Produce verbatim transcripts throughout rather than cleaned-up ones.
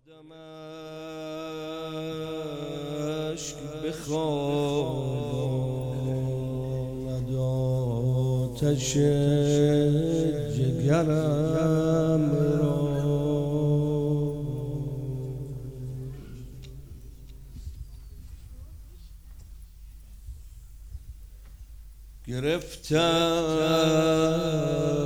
دمشق بخواند آتش جگرم را، گرفتم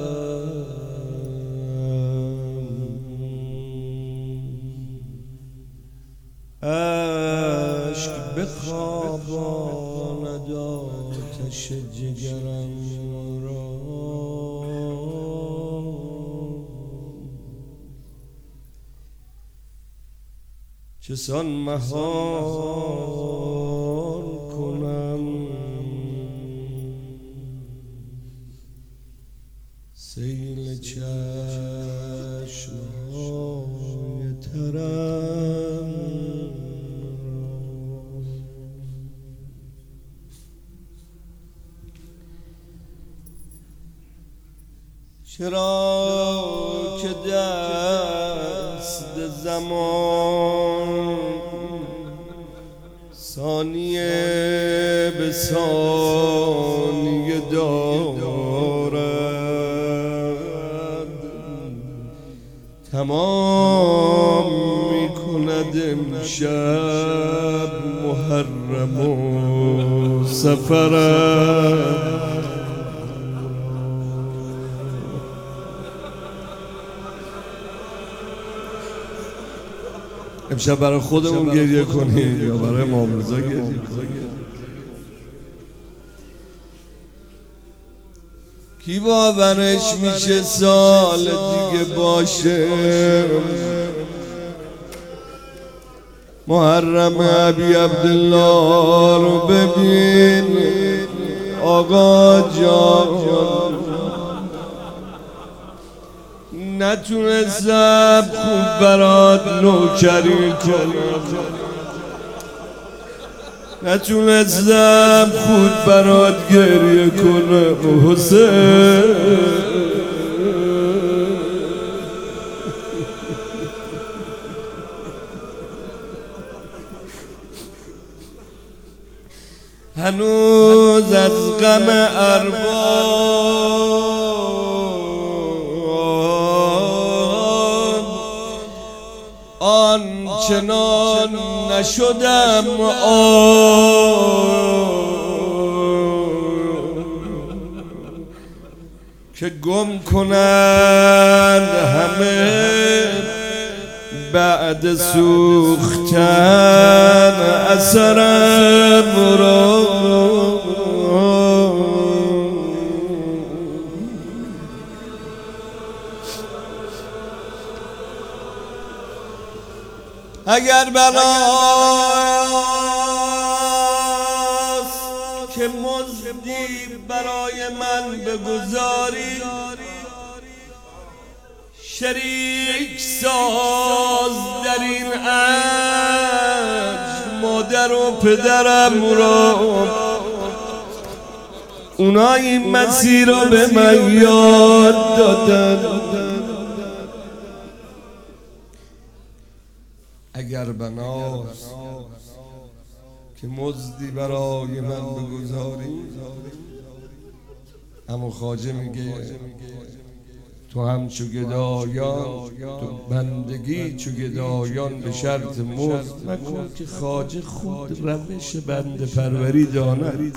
عشق بخواباند آتش جگرم را، چسان مهار کنم سیل چشمهای ترم چرا که دست زمان ثانیه به ثانیه دارد، تمام می کند امشب محرم و سفرم. امشب برای خودمون گریه کنیم یا برای امام رضا گریه کنیم؟ کی باورش میشه سال دیگه باشه محرم ابی عبدالله رو ببین آقا جان، نتونستم خوب برات نوکری کنم، نتونستم خود برات گریه کنم حسین، هنوز از غم ارباب آنچنان نشدم که گم کنن همه بعد سوختن اثرم را. اگر بلاست که مزدی برای من بگذاری، شریک ساز در این عجز مادر و پدرم را، اونا این مسیر رو به من یاد دادن. اگر بناست که مزدی برای من بگذاری، اما خواجه میگه تو همچو گدایان تو بندگی چو گدایان به شرط مزد مکن که خواجه خود روش بنده پروری داند.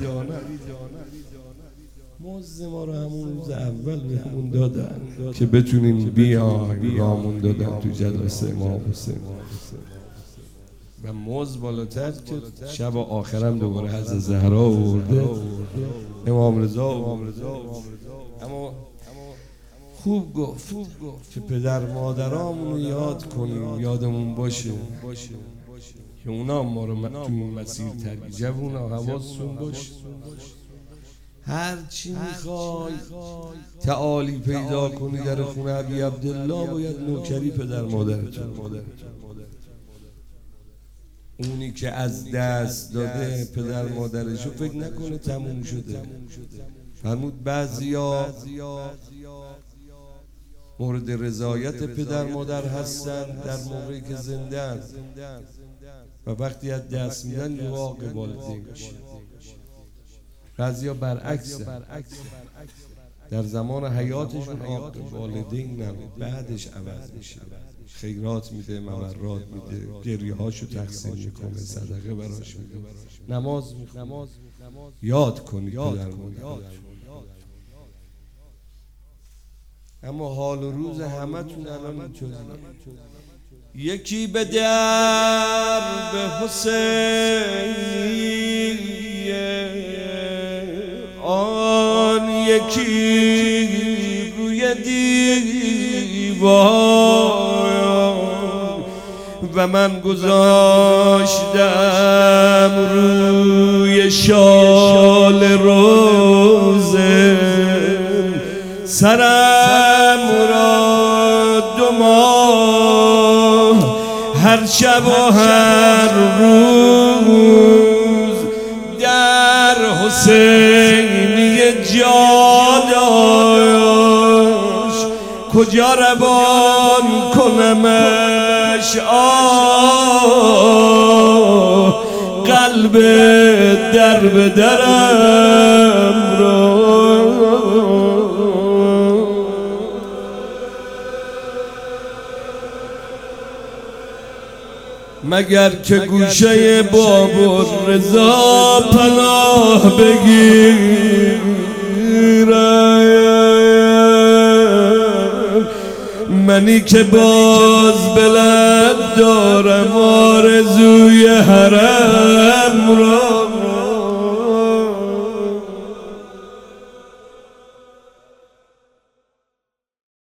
مزد ما رو همون روز اول بهمون دادن که بتونیم بیایم، رامون دادن تو جلسه امام حسین و مزد بالاتر که شب آخرم دوباره حضرت زهرا آورده امام رضا. اما خوب گفت که پدر مادرامون رو یاد کنیم، یادمون باشه که اونا ما رو تو این مسیر تربیت. جوونا حواستون باشه، هر چی میخوای تعالی پیدا کنی در خونه ابی عبدالله باید نوکری پدر مادرتون. اونی که از دست داده پدر مادرشو فکر نکنه تموم شده. فرمود بعضیا مورد رضایت پدر مادر هستند در موقعی که زنده اند و وقتی از دست میدن یه عاق والدین میشه. بعضیا برعکس در زمان حیاتشون عاق والدین نبود، بعدش عوض میشه، خیرات میده، مبرات میده، گریه هاشو تقسیم میکنه، صدقه براش میده، نماز میخونه. یاد کنید پدر مادر. اما حال و روز همتون الان اینطوریه. یکی به در به حسین، آن یکی روی دیوار و من گذاشتم روی شال روزه سرم را دو ماه هر شب و هر روز در حسینی جاداش کجا روان کنمش آه قلب در به درم را مگر که گوشه باب رضا پناه بگیرم، منی که باز بلد دارم آرزوی حرم را.